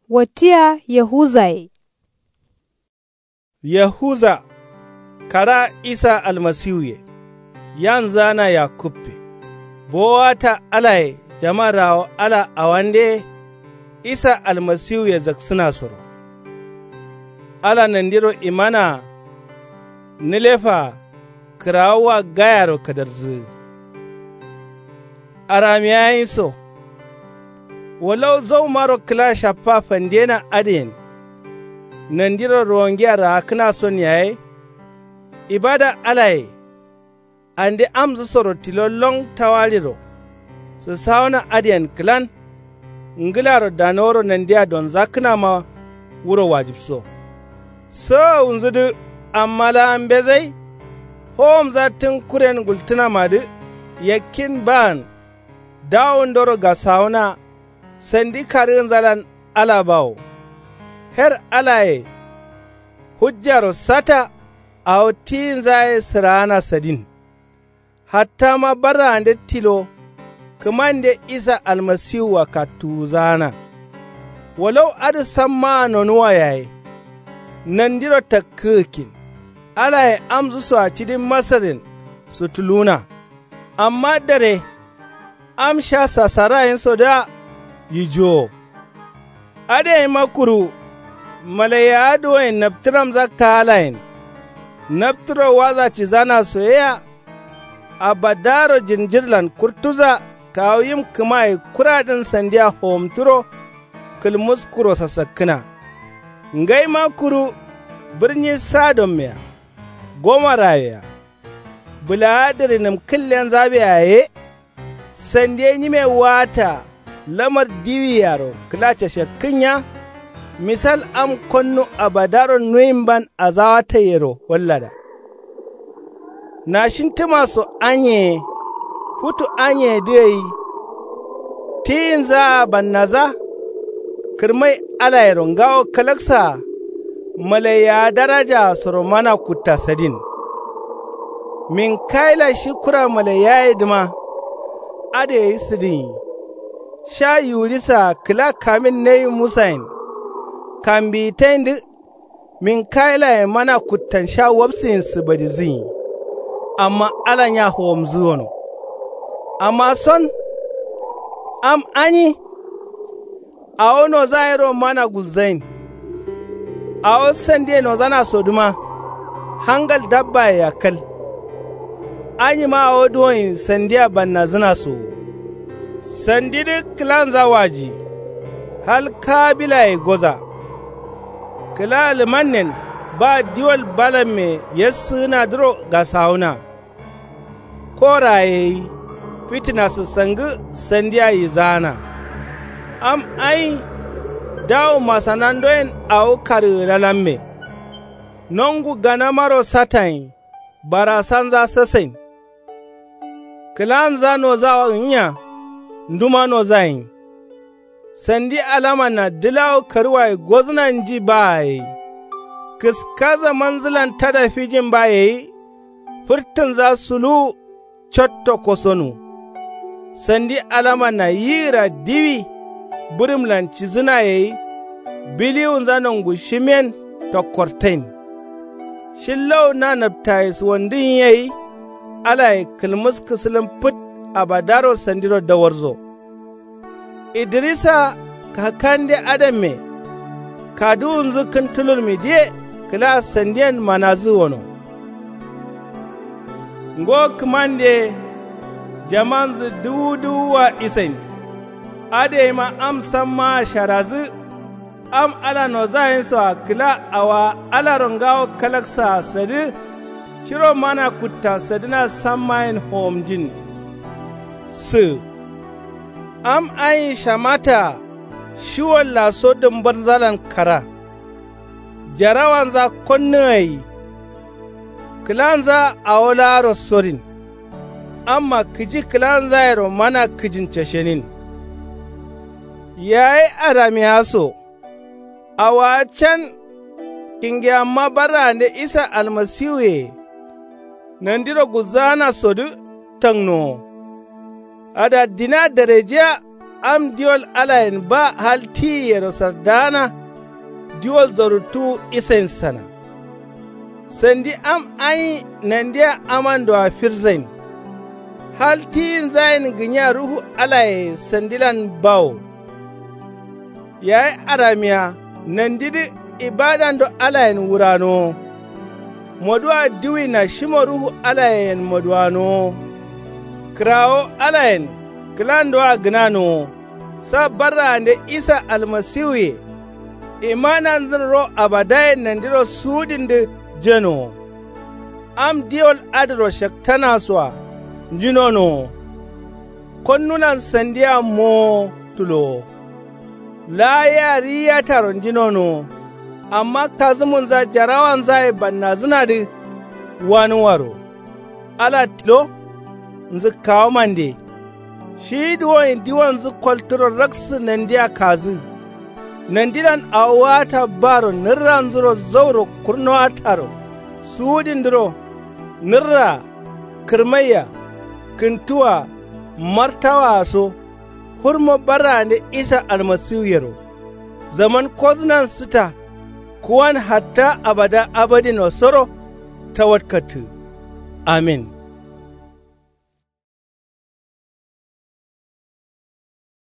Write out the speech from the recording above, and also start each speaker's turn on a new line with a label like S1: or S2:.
S1: Watiya Yahuzai.
S2: Yahuza kara Isa almasihu ye, yan zana ya kuppe, bowata alaye jama'ar ala a wande Isa almasihu ya zaksuna soro. Ala nandiro imana nilefa kirawa gayaro kadarzu. Aramiyayin so, walau zau maro kila shafa fandena adiyin, nandiro ruwangiyar kana son yaye, ibada alaye, andi amzu soro tilolong tawaliro, su sauna adiyan kilan, ngilaro danoro nandiya don zakina ma wuro wajibso. So unzudu amala ambezai, hom zatin kuren gultuna madu, yakin ban, dawon doro ga sauna, sandi karin zalan alabawo. Her alaye, hujjaro sata a otin zaye sirana sadin, hatta ma bara ande tilo, kumande Isa almasihu wa katuzana. Walau adi samma nonuwa yaye, nandiro ta kirkin, alaye amzu su a cidin masarin su tuluna, amma dare, amsha sasarayin so da yijo. Ade makuru, malaya adoyin naftiram za kalayin, naftiro waza ci zana soyayya, a badaro jinjirlan kurtuza kawuyim kumai kuradin sandiya homturo kulmuskuro sasakkina. Ngai makuru birni sadon miya, goma raya, buladirinim killen zabe yaye, sandiya nime wata lamar diwi yaro kilace shakkinya, misal am konnu abadaron nuimban a zawata yero wallada. Na shintima so anye, hutu anye dai, tin za bannaza, kirmai alayiron gawo kalaksa, malaya daraja soromana kutta sadin. Min kaila shi kura malaya idima, ade yi sidin, sha yurisa kila kamin na yi musayin, kambitain duk min kaila mana kuttan sha wapsin su badizin, amma alan ya hom zuwono. Amma son, am anyi, a ono zairo mana gulzain, a o sande no zana soduma, hangal dabba ya kal, anyi ma a odoyin sandiya banna zina so. Sandidi kilan zawaji, hal kabila ya goza, kila almanin ba diwal balan me yasu na duro ga sauna, koraye fitina su sangu sandiya yi zana, am ai dawo masanandoyin au kari lalamme, nongu gana maro satan barasan za sasin, kilan za no za nya, nduma no zayin, sandi alama na dilawo karuwa goznan ji bayi, kiskaza manzilan tada fijin bayi, furtun za sulu chotto kosonu, sandi alama na yira diwi, burimlan cizina yayi, biliyun zanen gushimen ta kortain. Shillau na nabtayis wandin yayi, alaye kilmus kisilin put a badaro sandiro da warzo. Idrisa kakande adame, kaduun zukin tulur midiye kila sandiyan manazu wano. Ngo kumande jamanzu duwa isain, ade ma am samma sharazu, am ala no zayin so kila awa ala rongawo kalaksa sadu, shiro mana kutta sadina sammayin homjin. Su, am ayin shamata shiwon laso dimbar zalan kara, jarawan za konnoyi, kilan za a wala rosorin, amma kiji kilan za yaro mana kijin cashenin. Yayi arami haso, a wacan kingi amma bara da Isa almasiwe, nan dira guzana sodu tangno. Ada dina dereja am diwol alayen ba halti yero sardana diwol zorutu isen sana. Sandi am ai nandiya amando a firzain. Halti zain ginya ruhu alaye sandilan bawo. Yayi aramiya nandidi ibadan do alayen wurano. Moduwa diwi na shimo ruhu alayen moduwano. Krawo alayen kilando a gnano. Sa barra da Isa almasiwe. Imanan ro abadayen nandiro sudin da jeno. Am diol adro shaktana swa. Jinono. Konnunan sandiya mo tulo. La ya riya taron jinono. Amma kazumun za jarawan zai banna zina da wani waro. Ala tilo, nzi kawo mande. Shi diwon zu kwalturar raksu nandiya kazi. Nandiran awata baro nirran zuro zauro kurno ataro. Sudin duro, nirra, kirmaya, kintuwa, martawa so, hurmo bara da Isa almasihu yaro. Zaman koznan sita, kuwan hatta abada abadin wasoro ta watkatu. Amin.